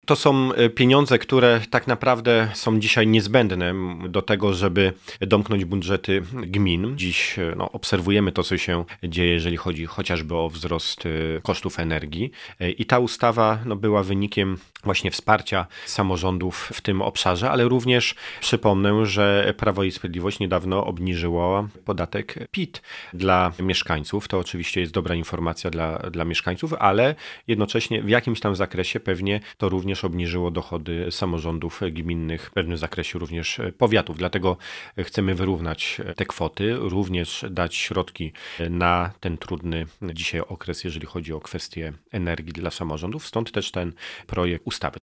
To są pieniądze, które tak naprawdę są dzisiaj niezbędne do tego, żeby domknąć budżety gmin. Dziś obserwujemy to, co się dzieje, jeżeli chodzi chociażby o wzrost kosztów energii. I ta ustawa była wynikiem właśnie wsparcia samorządów w tym obszarze, ale również przypomnę, że Prawo i Sprawiedliwość niedawno obniżyło podatek PIT dla mieszkańców. To oczywiście jest dobra informacja dla mieszkańców, ale jednocześnie w jakimś tam zakresie pewnie to również obniżyło dochody samorządów gminnych, w pewnym zakresie również powiatów. Dlatego chcemy wyrównać te kwoty, również dać środki na ten trudny dzisiaj okres, jeżeli chodzi o kwestie energii dla samorządów. Stąd też ten projekt ustawy.